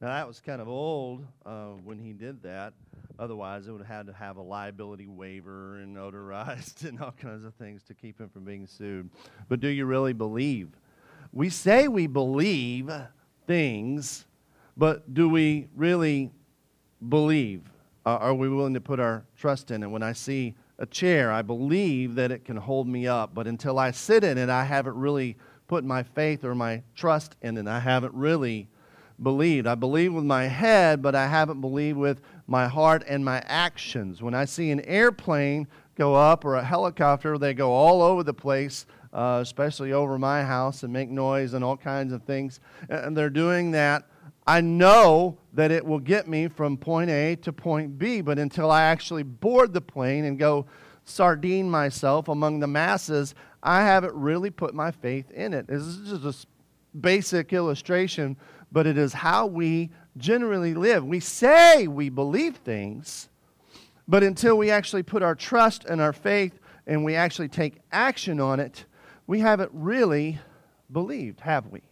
Now, that was kind of old when he did that. Otherwise, it would have had to have a liability waiver and notarized and all kinds of things to keep him from being sued. But do you really believe? We say we believe things, but do we really believe? Are we willing to put our trust in it? When I see a chair, I believe that it can hold me up, but until I sit in it, I haven't really put my faith or my trust in it. I haven't really believed. I believe with my head, but I haven't believed with my heart and my actions. When I see an airplane go up or a helicopter, they go all over the place, especially over my house, and make noise and all kinds of things. And they're doing that. I know that it will get me from point A to point B, but until I actually board the plane and go sardine myself among the masses, I haven't really put my faith in it. This is just a basic illustration, but it is how we generally live. We say we believe things, but until we actually put our trust and our faith and we actually take action on it, we haven't really believed, have we?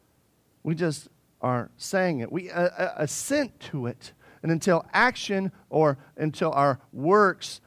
We just are saying it. We assent to it. And until action or until our works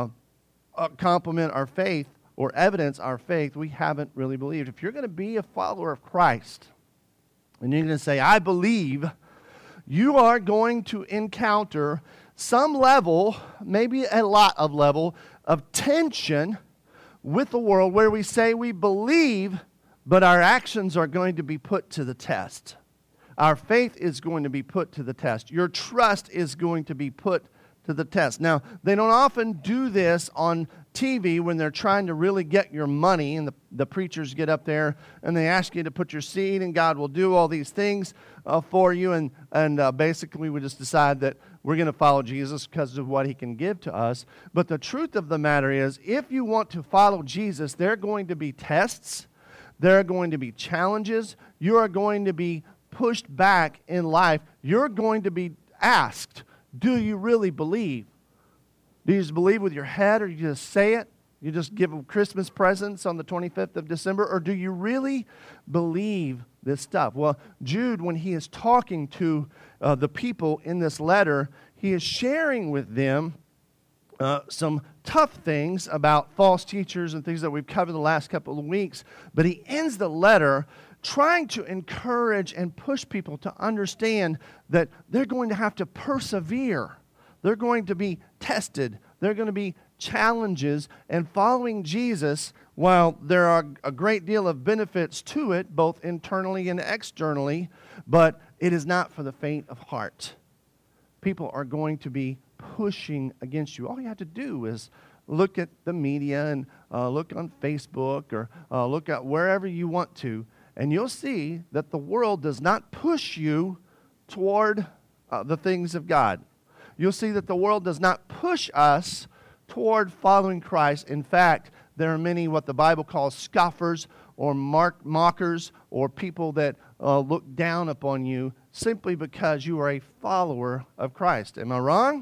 complement our faith or evidence our faith, we haven't really believed. If you're going to be a follower of Christ, and you're going to say, I believe, you are going to encounter some level, maybe a lot of level, of tension with the world where we say we believe, but our actions are going to be put to the test. Our faith is going to be put to the test. Your trust is going to be put to the test. Now, they don't often do this on TV when they're trying to really get your money, and the preachers get up there and they ask you to put your seed, and God will do all these things for you, and basically we just decide that we're going to follow Jesus because of what He can give to us. But the truth of the matter is, if you want to follow Jesus, there are going to be tests, there are going to be challenges, you are going to be pushed back in life, you're going to be asked, do you really believe? Do you just believe with your head, or you just say it? You just give them Christmas presents on the 25th of December? Or do you really believe this stuff? Well, Jude, when he is talking to the people in this letter, he is sharing with them some tough things about false teachers and things that we've covered the last couple of weeks. But he ends the letter trying to encourage and push people to understand that they're going to have to persevere. They're going to be tested. They're going to be challenges. And following Jesus, while there are a great deal of benefits to it, both internally and externally, but it is not for the faint of heart. People are going to be pushing against you. All you have to do is look at the media and look on Facebook or look at wherever you want to, and you'll see that the world does not push you toward the things of God. You'll see that the world does not push us toward following Christ. In fact, there are many what the Bible calls scoffers or mockers or people that look down upon you simply because you are a follower of Christ. Am I wrong?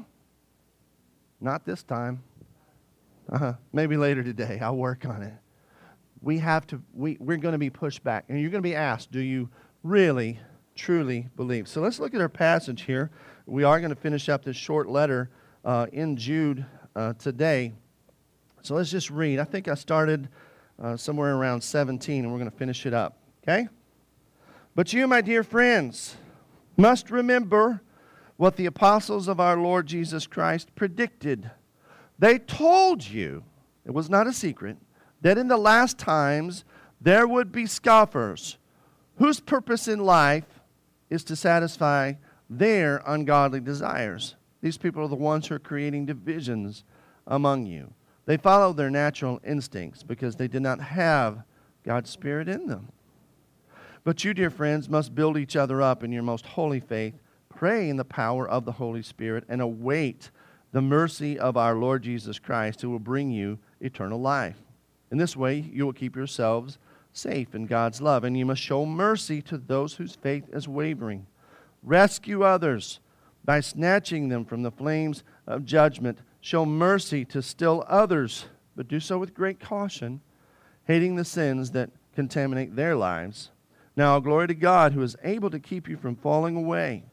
Not this time. Maybe later today. I'll work on it. We're going to be pushed back. And you're going to be asked, do you really, truly believe? So let's look at our passage here. We are going to finish up this short letter in Jude today. So let's just read. I think I started somewhere around 17, and we're going to finish it up. Okay? But you, my dear friends, must remember what the apostles of our Lord Jesus Christ predicted. They told you, it was not a secret, that in the last times there would be scoffers whose purpose in life is to satisfy their ungodly desires. These people are the ones who are creating divisions among you. They follow their natural instincts because they did not have God's Spirit in them. But you, dear friends, must build each other up in your most holy faith, pray in the power of the Holy Spirit, and await the mercy of our Lord Jesus Christ, who will bring you eternal life. In this way, you will keep yourselves safe in God's love, and you must show mercy to those whose faith is wavering. Rescue others by snatching them from the flames of judgment. Show mercy to still others, but do so with great caution, hating the sins that contaminate their lives. Now, glory to God, who is able to keep you from falling away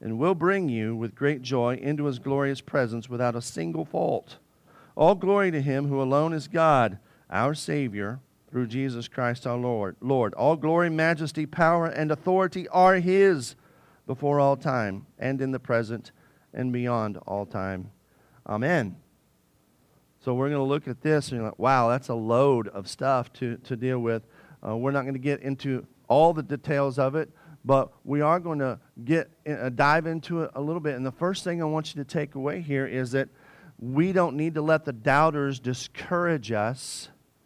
and will bring you with great joy into his glorious presence without a single fault. All glory to him who alone is God, our Savior, through Jesus Christ our Lord. All glory, majesty, power, and authority are his before all time, and in the present, and beyond all time. Amen. So we're going to look at this, and you're like, wow, that's a load of stuff to deal with. We're not going to get into all the details of it, but we are going to dive into it a little bit. And the first thing I want you to take away here is that we don't need to let the doubters discourage us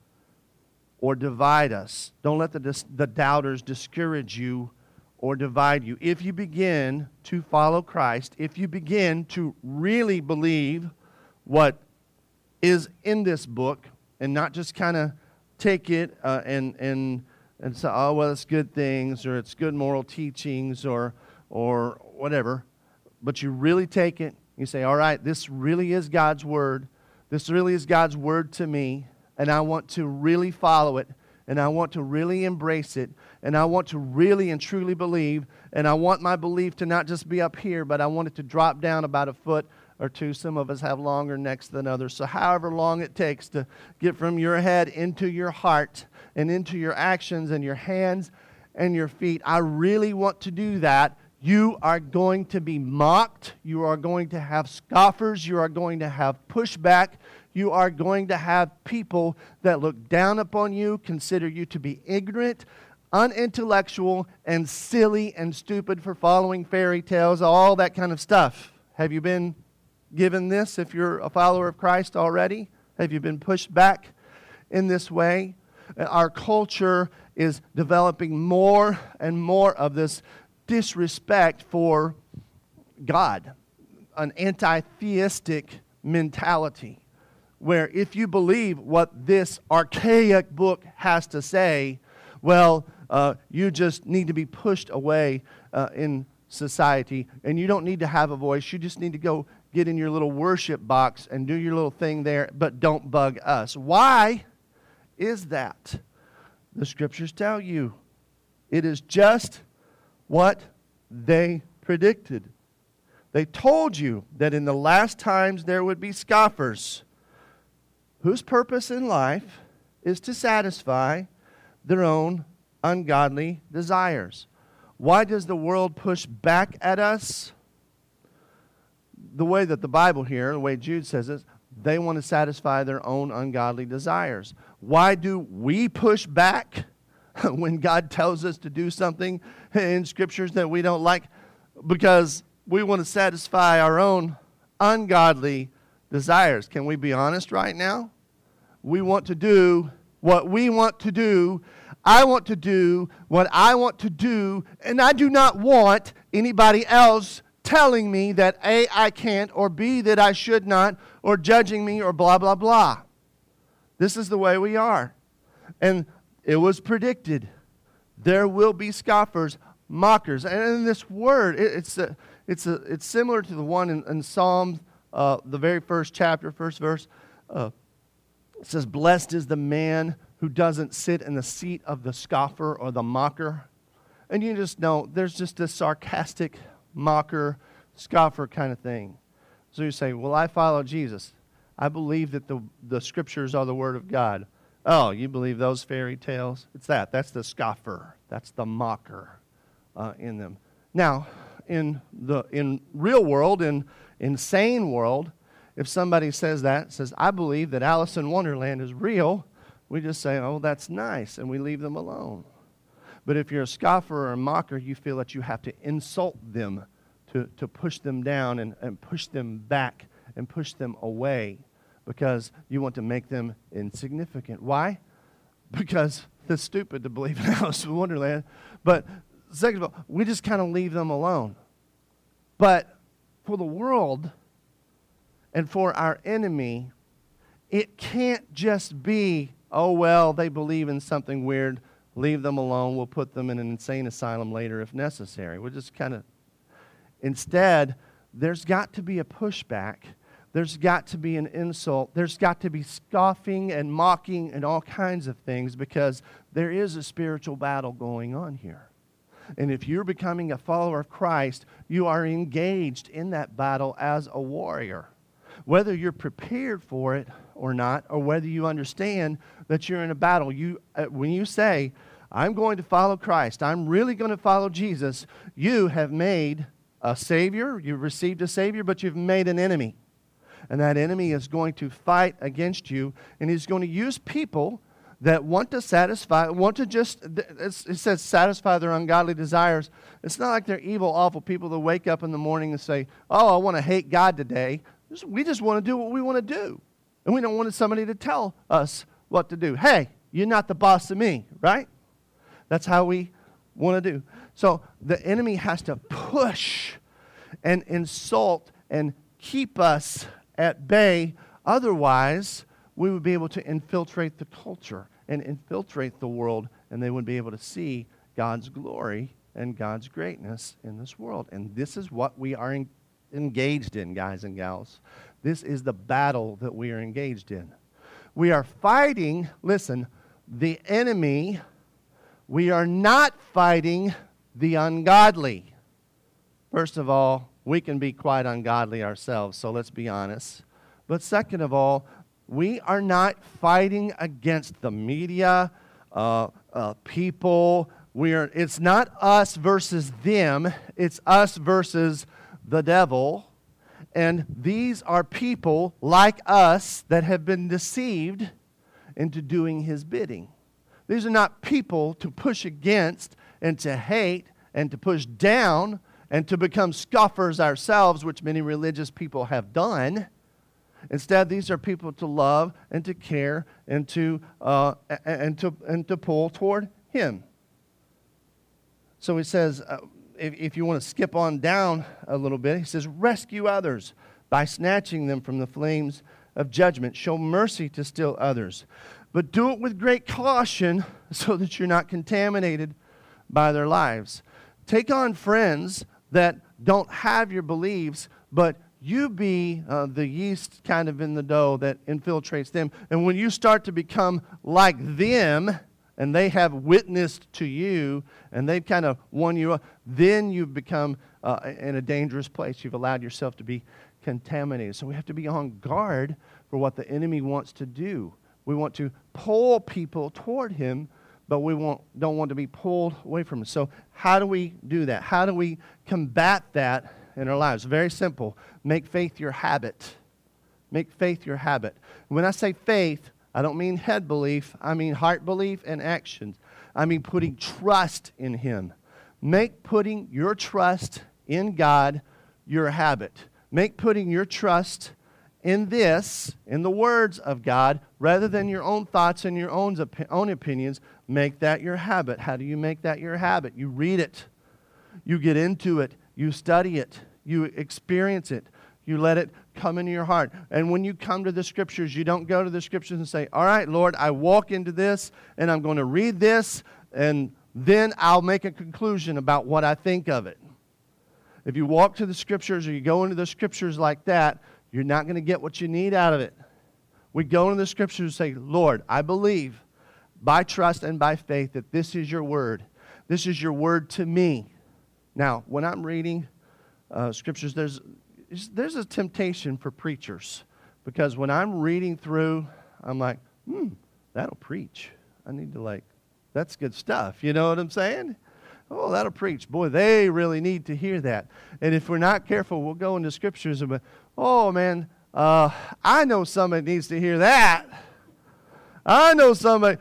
or divide us. Don't let the doubters discourage you or divide you. If you begin to follow Christ, if you begin to really believe what is in this book and not just kind of take it and say, oh, well, it's good things or it's good moral teachings or whatever, but you really take it, you say, all right, this really is God's Word. This really is God's Word to me, and I want to really follow it, and I want to really embrace it, and I want to really and truly believe, and I want my belief to not just be up here, but I want it to drop down about a foot or two. Some of us have longer necks than others. So however long it takes to get from your head into your heart and into your actions and your hands and your feet, I really want to do that. You are going to be mocked. You are going to have scoffers. You are going to have pushback. You are going to have people that look down upon you, consider you to be ignorant, unintellectual, and silly and stupid for following fairy tales, all that kind of stuff. Have you been given this if you're a follower of Christ already? Have you been pushed back in this way? Our culture is developing more and more of this disrespect for God, an anti-theistic mentality, where if you believe what this archaic book has to say, well, you just need to be pushed away in society, and you don't need to have a voice. You just need to go get in your little worship box and do your little thing there, but don't bug us. Why is that? The Scriptures tell you it is just what they predicted. They told you that in the last times there would be scoffers whose purpose in life is to satisfy their own ungodly desires. Why does the world push back at us? The way that the Bible here, the way Jude says it, they want to satisfy their own ungodly desires. Why do we push back when God tells us to do something in Scriptures that we don't like? Because we want to satisfy our own ungodly desires. Can we be honest right now? We want to do what we want to do. I want to do what I want to do, and I do not want anybody else telling me that A, I can't, or B, that I should not, or judging me, or blah, blah, blah. This is the way we are. And it was predicted. There will be scoffers, mockers. And in this word, it's similar to the one in Psalms, the very first chapter, first verse. It says, blessed is the man who doesn't sit in the seat of the scoffer or the mocker. And you just know, there's just this sarcastic mocker, scoffer kind of thing. So you say, well, I follow Jesus. I believe that the Scriptures are the Word of God. Oh, you believe those fairy tales? It's that. That's the scoffer. That's the mocker in them. Now, in real world, in sane world, if somebody says, I believe that Alice in Wonderland is real, we just say, oh, that's nice, and we leave them alone. But if you're a scoffer or a mocker, you feel that you have to insult them to push them down and push them back and push them away because you want to make them insignificant. Why? Because they're stupid to believe in Alice in Wonderland. But second of all, we just kind of leave them alone. But for the world and for our enemy, it can't just be, oh, well, they believe in something weird. Leave them alone. We'll put them in an insane asylum later if necessary. We'll just kind of... Instead, there's got to be a pushback. There's got to be an insult. There's got to be scoffing and mocking and all kinds of things because there is a spiritual battle going on here. And if you're becoming a follower of Christ, you are engaged in that battle as a warrior. Whether you're prepared for it or not, or whether you understand that you're in a battle, when you say, I'm going to follow Christ, I'm really going to follow Jesus, you have made a Savior, you've received a Savior, but you've made an enemy. And that enemy is going to fight against you, and he's going to use people that want to it says satisfy their ungodly desires. It's not like they're evil, awful people that wake up in the morning and say, oh, I want to hate God today. We just want to do what we want to do. And we don't want somebody to tell us what to do. Hey, you're not the boss of me, right? That's how we want to do. So the enemy has to push and insult and keep us at bay. Otherwise, we would be able to infiltrate the culture and infiltrate the world, and they would be able to see God's glory and God's greatness in this world. And this is what we are engaged in, guys and gals. This is the battle that we are engaged in. We are fighting, listen, the enemy. We are not fighting the ungodly. First of all, we can be quite ungodly ourselves, so let's be honest. But second of all, we are not fighting against the media, people. It's not us versus them. It's us versus the devil. And these are people like us that have been deceived into doing his bidding. These are not people to push against and to hate and to push down and to become scoffers ourselves, which many religious people have done. Instead, these are people to love and to care and to pull toward him. So he says, if you want to skip on down a little bit, he says, rescue others by snatching them from the flames of judgment. Show mercy to still others. But do it with great caution so that you're not contaminated by their lives. Take on friends that don't have your beliefs, but you be the yeast kind of in the dough that infiltrates them. And when you start to become like them, and they have witnessed to you, and they've kind of won you up, then you've become in a dangerous place. You've allowed yourself to be contaminated. So we have to be on guard for what the enemy wants to do. We want to pull people toward him, but we don't want to be pulled away from him. So how do we do that? How do we combat that in our lives? Very simple. Make faith your habit. Make faith your habit. When I say faith, I don't mean head belief. I mean heart belief and actions. I mean putting trust in him. Make putting your trust in God your habit. Make putting your trust in the words of God, rather than your own thoughts and your own opinions. Make that your habit. How do you make that your habit? You read it. You get into it. You study it. You experience it. You let it come into your heart. And when you come to the Scriptures, you don't go to the Scriptures and say, all right, Lord, I walk into this, and I'm going to read this, and then I'll make a conclusion about what I think of it. If you walk to the Scriptures or you go into the Scriptures like that, you're not going to get what you need out of it. We go into the Scriptures and say, Lord, I believe by trust and by faith that this is your word. This is your word to me. Now, when I'm reading Scriptures, there's a temptation for preachers, because when I'm reading through, I'm like, that'll preach. I need to that's good stuff. You know what I'm saying? Oh, that'll preach. Boy, they really need to hear that. And if we're not careful, we'll go into Scriptures and be, oh, man, I know somebody needs to hear that. I know somebody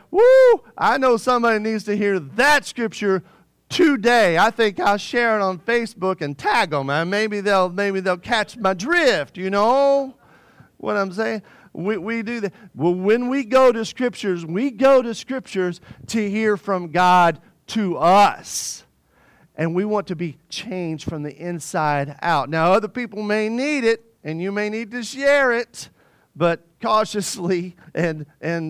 needs to hear that Scripture today. I think I'll share it on Facebook and tag them, and maybe they'll catch my drift. You know what I'm saying? We do that. Well, when we go to Scriptures to hear from God to us. And we want to be changed from the inside out. Now, other people may need it, and you may need to share it, but cautiously and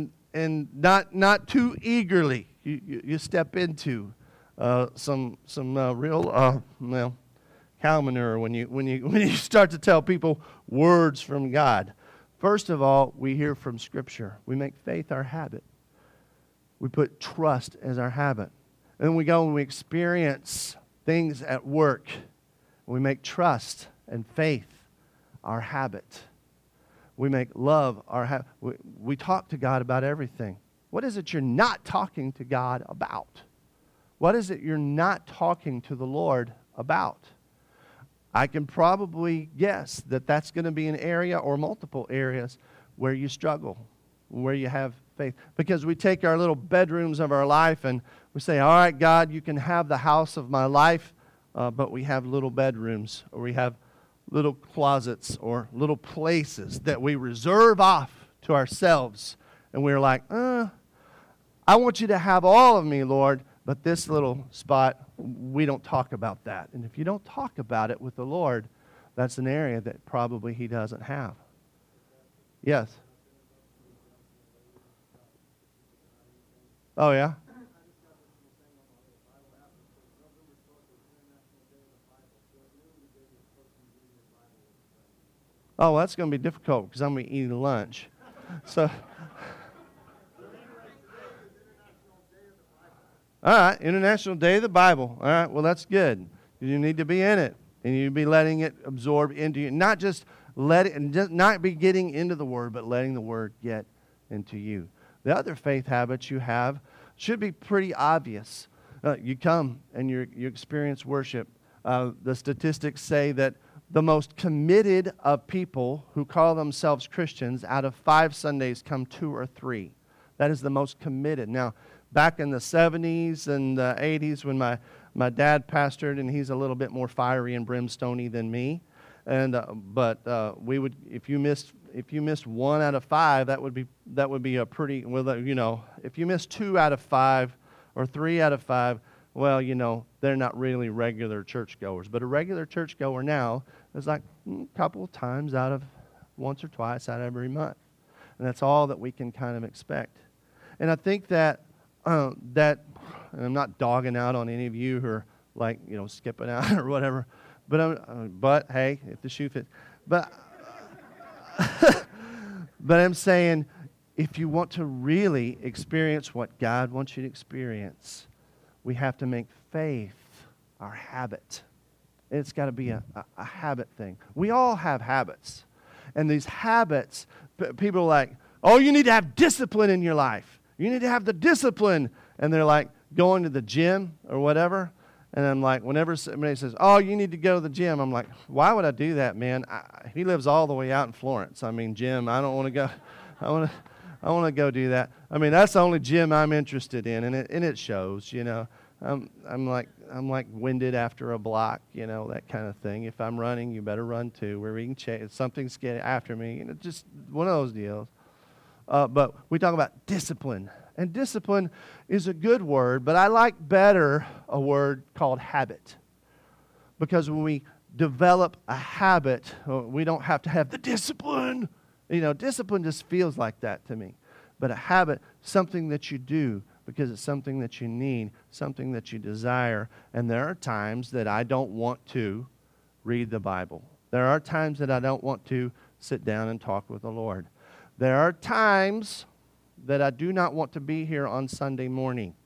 not too eagerly. You step into some real cow manure when you start to tell people words from God. First of all, we hear from Scripture. We make faith our habit. We put trust as our habit. And we go and we experience things at work. We make trust and faith our habit. We make love our habit. We talk to God about everything. What is it you're not talking to God about? What is it you're not talking to the Lord about? I can probably guess that that's going to be an area or multiple areas where you struggle, where you have faith. Because we take our little bedrooms of our life and we say, all right, God, you can have the house of my life, but we have little bedrooms, or we have little closets or little places that we reserve off to ourselves. And we're like, I want you to have all of me, Lord, but this little spot, we don't talk about that. And if you don't talk about it with the Lord, that's an area that probably He doesn't have. Yes. Oh, yeah? Oh, well, that's going to be difficult because I'm going to be eating lunch. So, all right, International Day of the Bible. All right, well, that's good. You need to be in it, and you need to be letting it absorb into you. Not just let it, and just not be getting into the Word, but letting the Word get into you. The other faith habits you have should be pretty obvious. You come and you experience worship. The statistics say that the most committed of people who call themselves Christians, out of 5 Sundays come 2 or 3. That is the most committed. Now, back in the 70s and the 80s when my dad pastored, and he's a little bit more fiery and brimstony than me, and we would, if you missed 1 out of 5, that would be a pretty, well, you know, if you missed 2 out of 5 or 3 out of 5, well, you know, they're not really regular churchgoers. But a regular churchgoer now is like a couple of times out of once or twice out of every month. And that's all that we can kind of expect. And I think that, and I'm not dogging out on any of you who are like, you know, skipping out or whatever, but hey, if the shoe fits. But I'm saying, if you want to really experience what God wants you to experience, we have to make faith our habit. It's got to be a habit thing. We all have habits. And these habits, people are like, oh, you need to have discipline in your life. You need to have the discipline. And they're like going to the gym or whatever. And I'm like, whenever somebody says, oh, you need to go to the gym, I'm like, why would I do that, man? He lives all the way out in Florence. I mean, gym, I don't want to go. I want to go do that. I mean, that's the only gym I'm interested in, and it shows, you know. I'm like winded after a block, you know, that kind of thing. If I'm running, you better run too. We're reading something's getting after me, you know, just one of those deals. But we talk about discipline, and discipline is a good word, but I like better a word called habit, because when we develop a habit, we don't have to have the discipline. You know, discipline just feels like that to me. But a habit, something that you do because it's something that you need, something that you desire. And there are times that I don't want to read the Bible. There are times that I don't want to sit down and talk with the Lord. There are times that I do not want to be here on Sunday morning.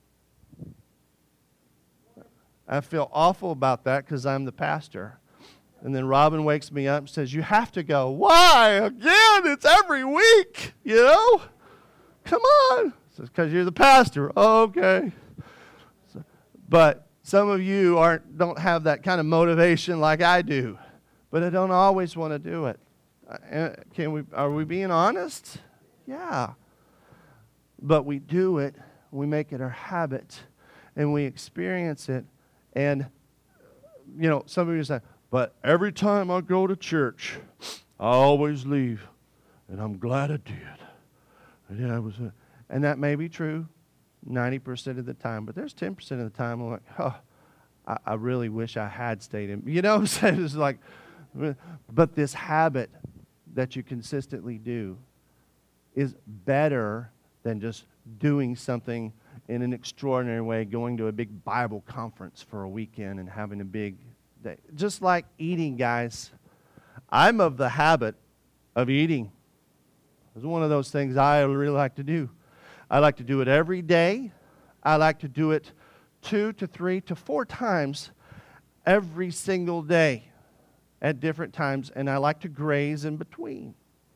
I feel awful about that because I'm the pastor. And then Robin wakes me up and says, you have to go. Why? Again, it's every week, you know? Come on. Says, because you're the pastor. Oh, okay. But some of you don't have that kind of motivation like I do. But I don't always want to do it. Are we being honest? Yeah. But we do it. We make it our habit. And we experience it. And, you know, some of you say, but every time I go to church, I always leave, and I'm glad I did. And that may be true 90% of the time, but there's 10% of the time I'm like, oh, I really wish I had stayed in. You know what I'm saying? It's like, but this habit that you consistently do is better than just doing something in an extraordinary way, going to a big Bible conference for a weekend and having a big day. Just like eating, guys. I'm of the habit of eating. It's one of those things I really like to do. I like to do it every day. I like to do it 2 to 3 to 4 times every single day at different times, and I like to graze in between.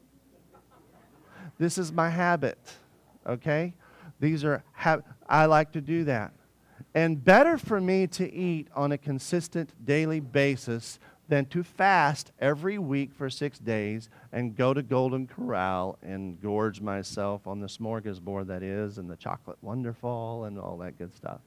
This is my habit, okay? I like to do that. And better for me to eat on a consistent daily basis than to fast every week for 6 days and go to Golden Corral and gorge myself on the smorgasbord that is, and the chocolate wonderful and all that good stuff.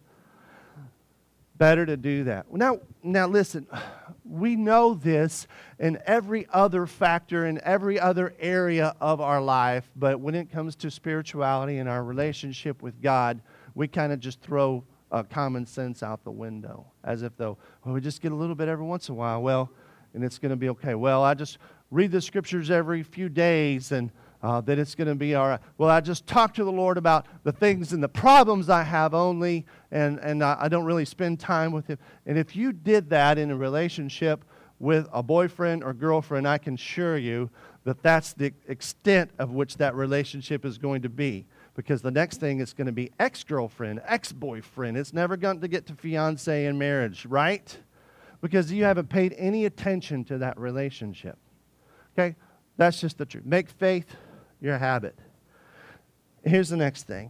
Better to do that. Now listen, we know this in every other factor, in every other area of our life, but when it comes to spirituality and our relationship with God, we kind of just throw common sense out the window, as if though, well, we just get a little bit every once in a while, well, and it's going to be okay. Well, I just read the scriptures every few days, and then it's going to be all right. Well, I just talk to the Lord about the things and the problems I have only, and I don't really spend time with Him. And if you did that in a relationship with a boyfriend or girlfriend, I can assure you that that's the extent of which that relationship is going to be. Because the next thing is going to be ex-girlfriend, ex-boyfriend. It's never going to get to fiance and marriage, right? Because you haven't paid any attention to that relationship. Okay? That's just the truth. Make faith your habit. Here's the next thing.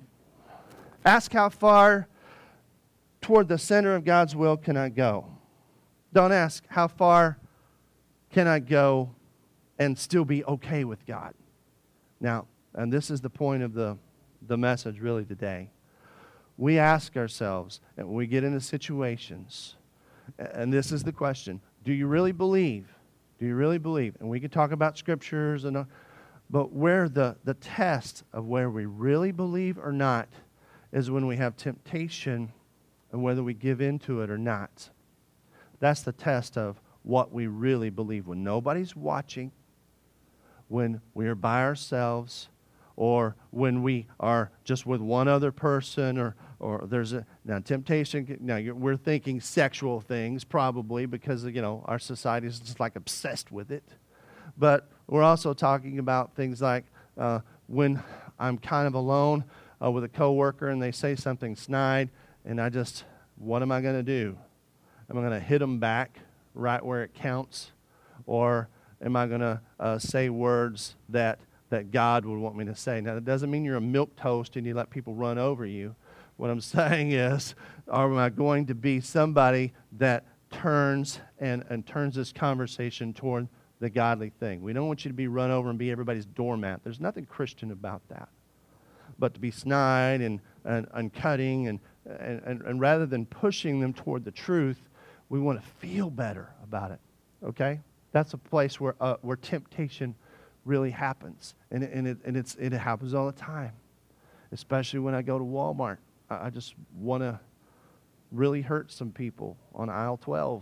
Ask how far toward the center of God's will can I go? Don't ask how far can I go and still be okay with God. Now, and this is the point of the message really today. We ask ourselves, and when we get into situations, and this is the question, do you really believe? Do you really believe? And we can talk about scriptures, but where the test of where we really believe or not is when we have temptation and whether we give into it or not. That's the test of what we really believe. When nobody's watching, when we are by ourselves, or when we are just with one other person, or there's now temptation. Now we're thinking sexual things probably because our society is just like obsessed with it. But we're also talking about things like when I'm kind of alone with a coworker and they say something snide, and what am I going to do? Am I going to hit them back right where it counts, or am I going to say words that God would want me to say? Now, that doesn't mean you're a milquetoast and you let people run over you. What I'm saying is, am I going to be somebody that turns and turns this conversation toward the godly thing? We don't want you to be run over and be everybody's doormat. There's nothing Christian about that. But to be snide and cutting and rather than pushing them toward the truth, we want to feel better about it. Okay? That's a place where temptation really happens, and it happens all the time, especially when I go to Walmart. I just want to really hurt some people on aisle 12.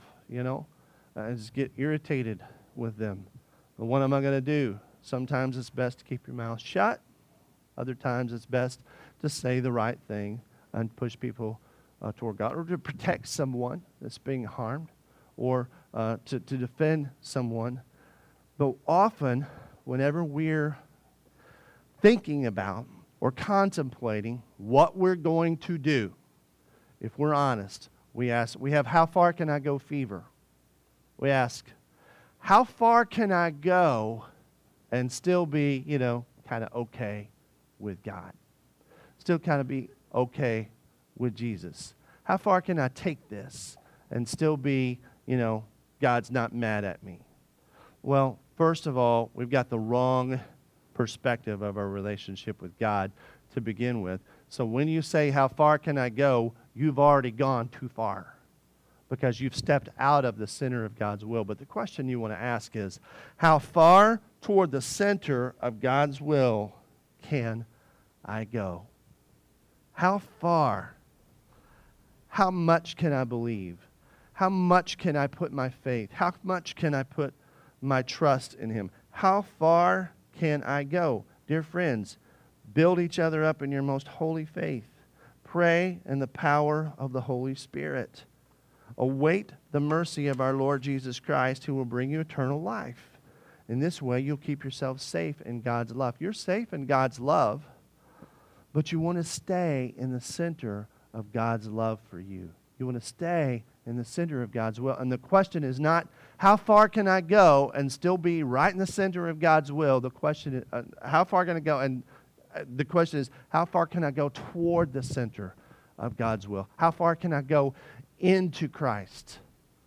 I just get irritated with them. But what am I going to do? Sometimes it's best to keep your mouth shut. Other times it's best to say the right thing and push people toward God, or to protect someone that's being harmed, or to defend someone. But often, whenever we're thinking about or contemplating what we're going to do, if we're honest, we have how far can I go fever. We ask, how far can I go and still be, kind of okay with God? Still kind of be okay with Jesus. How far can I take this and still be, God's not mad at me? Well, first of all, we've got the wrong perspective of our relationship with God to begin with. So when you say, how far can I go, you've already gone too far because you've stepped out of the center of God's will. But the question you want to ask is, how far toward the center of God's will can I go? How far? How much can I believe? How much can I put my faith? How much can I put my trust in Him? How far can I go? Dear friends, build each other up in your most holy faith. Pray in the power of the Holy Spirit. Await the mercy of our Lord Jesus Christ, who will bring you eternal life. In this way, you'll keep yourself safe in God's love. You're safe in God's love, but you want to stay in the center of God's love for you. You want to stay in the center of God's will. And the question is not, how far can I go and still be right in the center of God's will? The question is, how far can I go? And the question is, how far can I go toward the center of God's will? How far can I go into Christ?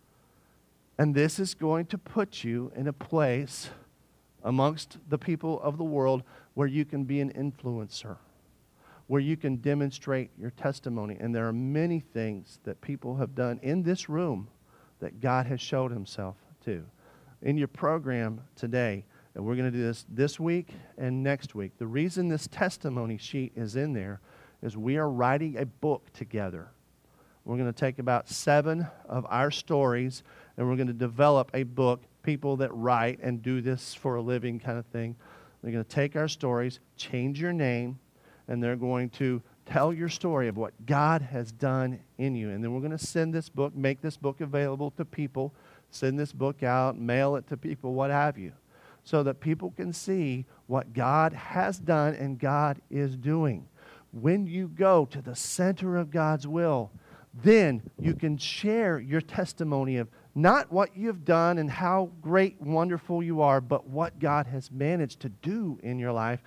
And this is going to put you in a place amongst the people of the world where you can be an influencer, where you can demonstrate your testimony. And there are many things that people have done in this room that God has showed himself to. In your program today, and we're going to do this week and next week, the reason this testimony sheet is in there is we are writing a book together. We're going to take about 7 of our stories, and we're going to develop a book, people that write and do this for a living kind of thing. They're going to take our stories, change your name, and they're going to tell your story of what God has done in you. And then we're going to send this book, make this book available to people, send this book out, mail it to people, what have you, so that people can see what God has done and God is doing. When you go to the center of God's will, then you can share your testimony of not what you've done and how great, wonderful you are, but what God has managed to do in your life.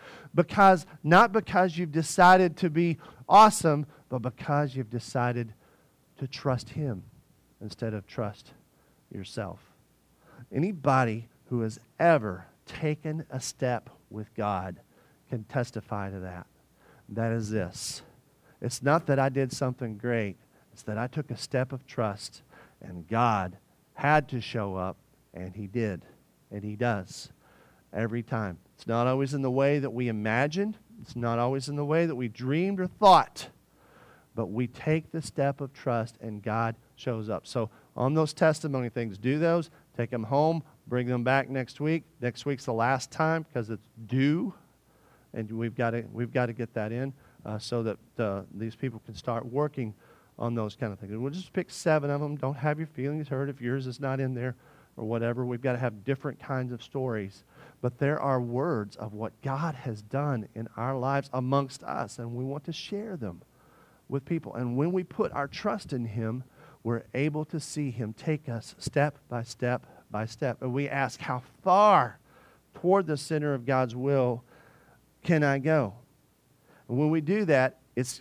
Not because you've decided to be awesome, but because you've decided to trust Him instead of trust yourself. Anybody who has ever taken a step with God can testify to that. That is this. It's not that I did something great. It's that I took a step of trust, and God had to show up, and He did, and He does every time. It's not always in the way that we imagined. It's not always in the way that we dreamed or thought, but we take the step of trust, and God shows up. So on those testimony things, do those, take them home, bring them back next week. Next week's the last time because it's due, and we've got to get that in so that these people can start working on those kind of things. We'll just pick 7 of them. Don't have your feelings hurt if yours is not in there or whatever. We've got to have different kinds of stories. But there are words of what God has done in our lives amongst us, and we want to share them with people. And when we put our trust in Him, we're able to see Him take us step by step by step. And we ask, how far toward the center of God's will can I go? And when we do that,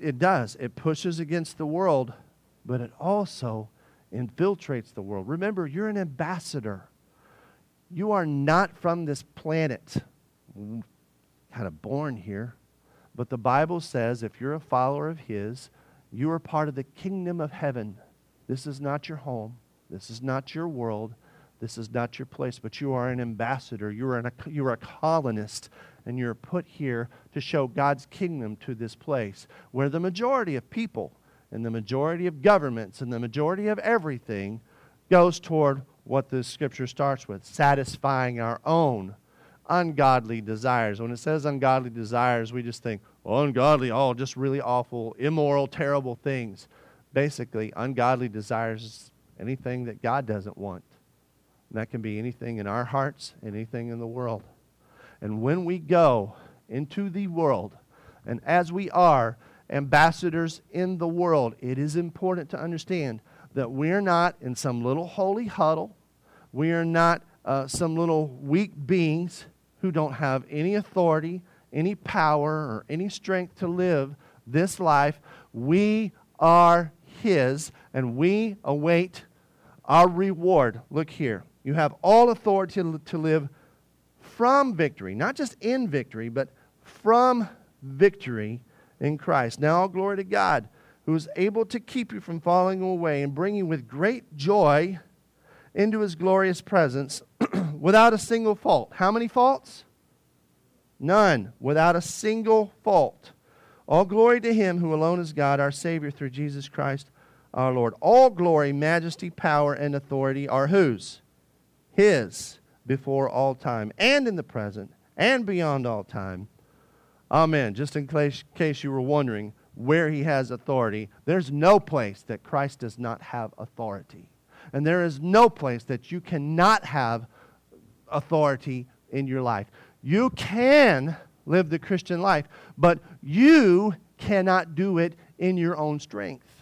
it pushes against the world, but it also infiltrates the world. Remember, you're an ambassador. You are not from this planet, kind of born here, but the Bible says if you're a follower of His, you are part of the kingdom of heaven. This is not your home. This is not your world. This is not your place, but you are an ambassador. You are a colonist, and you're put here to show God's kingdom to this place where the majority of people and the majority of governments and the majority of everything goes toward what the Scripture starts with, satisfying our own ungodly desires. When it says ungodly desires, we just think, ungodly, just really awful, immoral, terrible things. Basically, ungodly desires is anything that God doesn't want. And that can be anything in our hearts, anything in the world. And when we go into the world, and as we are ambassadors in the world, it is important to understand that we're not in some little holy huddle. We are not some little weak beings who don't have any authority, any power, or any strength to live this life. We are His, and we await our reward. Look here. You have all authority to live from victory, not just in victory, but from victory in Christ. Now all glory to God, who is able to keep you from falling away and bring you with great joy into His glorious presence without a single fault. How many faults? None. Without a single fault. All glory to Him who alone is God, our Savior, through Jesus Christ our Lord. All glory, majesty, power, and authority are whose? His, before all time, and in the present, and beyond all time. Amen. Just in case you were wondering where He has authority, there's no place that Christ does not have authority. And there is no place that you cannot have authority in your life. You can live the Christian life, but you cannot do it in your own strength.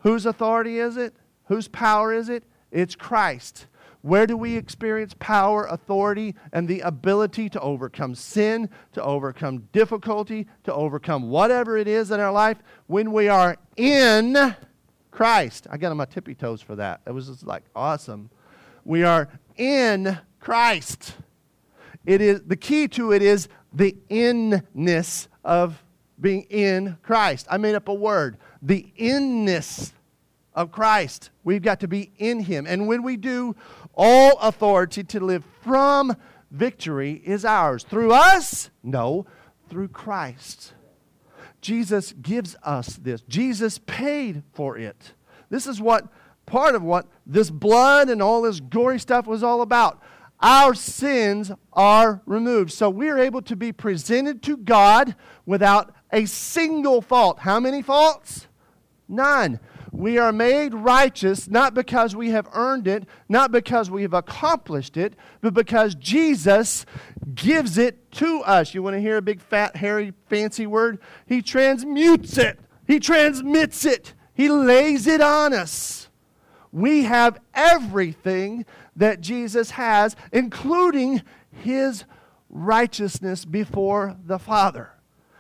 Whose authority is it? Whose power is it? It's Christ. Where do we experience power, authority, and the ability to overcome sin, to overcome difficulty, to overcome whatever it is in our life? When we are in Christ. I got on my tippy toes for that. It was just like awesome. We are in Christ. It is the key to it is the inness of being in Christ. I made up a word. The inness of Christ. We've got to be in Him. And when we do, all authority to live from victory is ours. Through us? No, through Christ. Jesus gives us this. Jesus paid for it. This is what part of what this blood and all this gory stuff was all about. Our sins are removed. So we're able to be presented to God without a single fault. How many faults? None. We are made righteous not because we have earned it, not because we have accomplished it, but because Jesus gives it to us. You want to hear a big, fat, hairy, fancy word? He transmutes it. He transmits it. He lays it on us. We have everything that Jesus has, including His righteousness before the Father.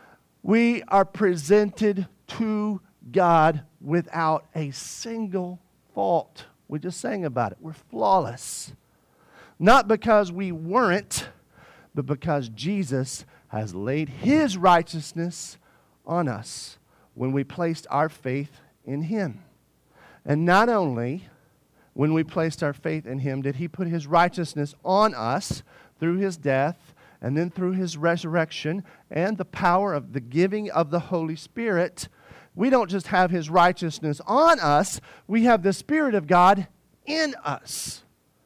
We are presented to God without a single fault. We just sang about it. We're flawless. Not because we weren't, but because Jesus has laid His righteousness on us when we placed our faith in Him. And not only when we placed our faith in Him did He put His righteousness on us through His death and then through His resurrection and the power of the giving of the Holy Spirit. We don't just have His righteousness on us, we have the Spirit of God in us.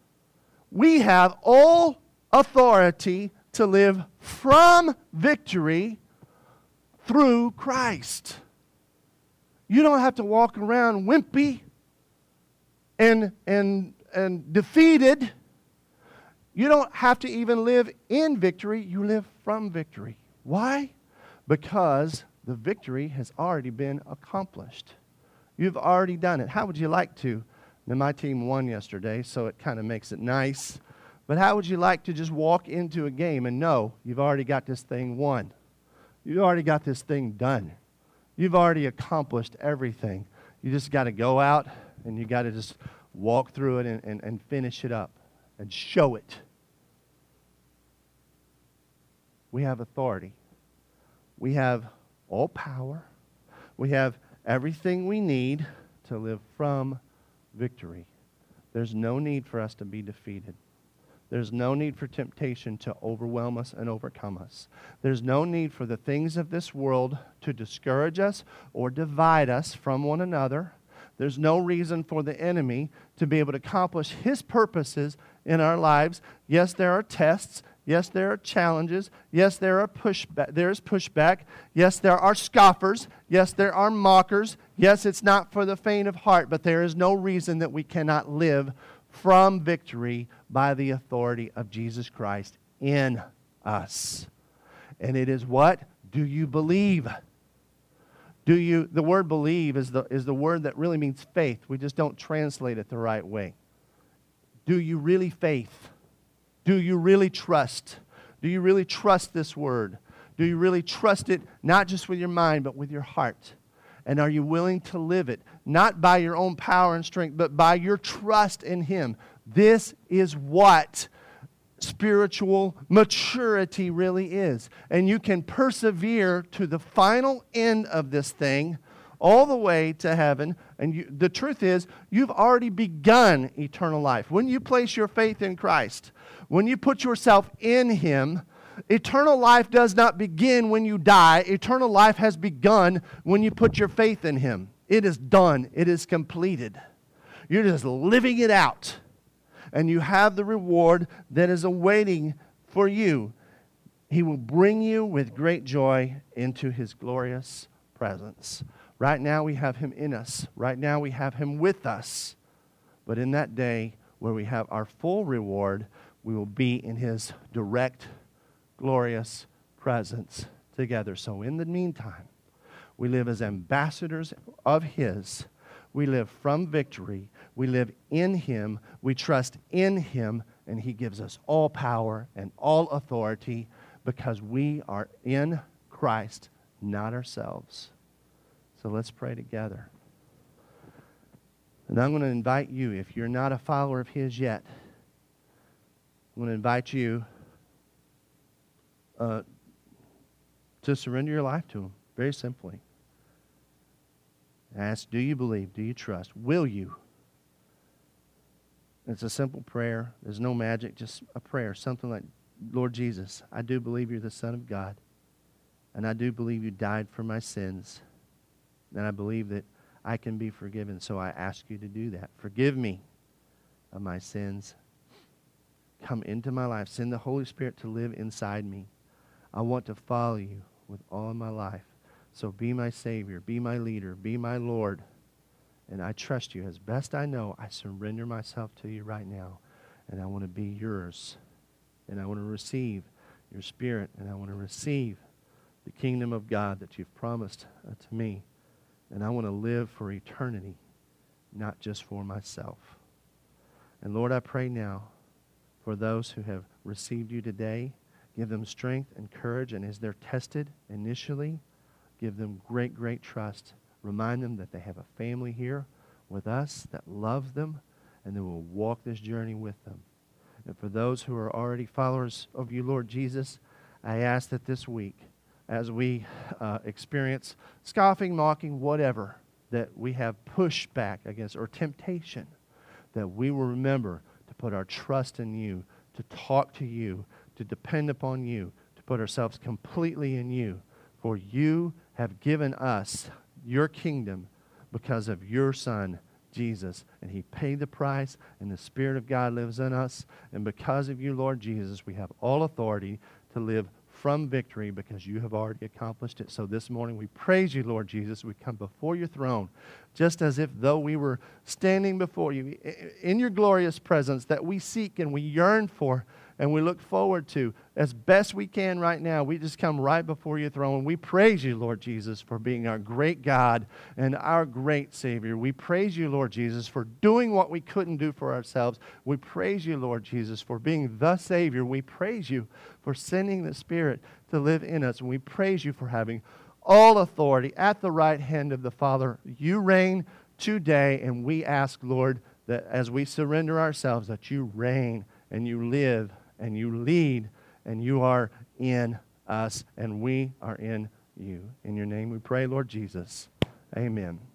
We have all authority to live from victory through Christ. You don't have to walk around wimpy and defeated. You don't have to even live in victory. You live from victory. Why? Because the victory has already been accomplished. You've already done it. How would you like to? Now, my team won yesterday, so it kind of makes it nice. But how would you like to just walk into a game and know you've already got this thing won? You've already got this thing done. You've already accomplished everything. You just got to go out and you got to just walk through it and finish it up and show it. We have authority. We have all power. We have everything we need to live from victory. There's no need for us to be defeated. There's no need for temptation to overwhelm us and overcome us. There's no need for the things of this world to discourage us or divide us from one another. There's no reason for the enemy to be able to accomplish his purposes in our lives. Yes, there are tests. Yes, there are challenges. Yes, there is pushback. Yes, there are scoffers. Yes, there are mockers. Yes, it's not for the faint of heart, but there is no reason that we cannot live from victory by the authority of Jesus Christ in us. And it is what? Do you believe? The word believe is the word that really means faith. We just don't translate it the right way. Do you really faith? Do you really trust? Do you really trust this word? Do you really trust it, not just with your mind, but with your heart? And are you willing to live it, not by your own power and strength, but by your trust in Him? This is what spiritual maturity really is. And you can persevere to the final end of this thing, all the way to heaven. And the truth is, you've already begun eternal life. When you place your faith in Christ, when you put yourself in Him, eternal life does not begin when you die. Eternal life has begun when you put your faith in Him. It is done. It is completed. You're just living it out. And you have the reward that is awaiting for you. He will bring you with great joy into His glorious presence. Right now we have Him in us. Right now we have Him with us. But in that day where we have our full reward, we will be in His direct, glorious presence together. So in the meantime, we live as ambassadors of His. We live from victory. We live in Him. We trust in Him, and He gives us all power and all authority because we are in Christ, not ourselves. So let's pray together. And I'm going to invite you, if you're not a follower of His yet, I'm going to invite you to surrender your life to Him, very simply. Ask, do you believe? Do you trust? Will you? It's a simple prayer. There's no magic, just a prayer. Something like, Lord Jesus, I do believe you're the Son of God. And I do believe you died for my sins. And I believe that I can be forgiven. So I ask you to do that. Forgive me of my sins. Come into my life. Send the Holy Spirit to live inside me. I want to follow you with all of my life. So be my Savior, be my leader, be my Lord. And I trust you. As best I know, I surrender myself to you right now. And I want to be yours. And I want to receive your Spirit. And I want to receive the kingdom of God that you've promised to me. And I want to live for eternity, not just for myself. And Lord, I pray now for those who have received you today. Give them strength and courage. And as they're tested initially, give them great, great trust. Remind them that they have a family here with us that loves them and that will walk this journey with them. And for those who are already followers of you, Lord Jesus, I ask that this week, as we experience scoffing, mocking, whatever, that we have pushback against or temptation, that we will remember to put our trust in you, to talk to you, to depend upon you, to put ourselves completely in you. For you have given us your kingdom because of your Son, Jesus. And He paid the price, and the Spirit of God lives in us. And because of you, Lord Jesus, we have all authority to live from victory because you have already accomplished it. So this morning we praise you, Lord Jesus. We come before your throne just as if though we were standing before you in your glorious presence that we seek and we yearn for and we look forward to as best we can right now. We just come right before your throne. We praise you, Lord Jesus, for being our great God and our great Savior. We praise you, Lord Jesus, for doing what we couldn't do for ourselves. We praise you, Lord Jesus, for being the Savior. We praise you for sending the Spirit to live in us. And we praise you for having all authority at the right hand of the Father. You reign today, and we ask, Lord, that as we surrender ourselves, that you reign and you live and you lead, and you are in us, and we are in you. In your name we pray, Lord Jesus. Amen.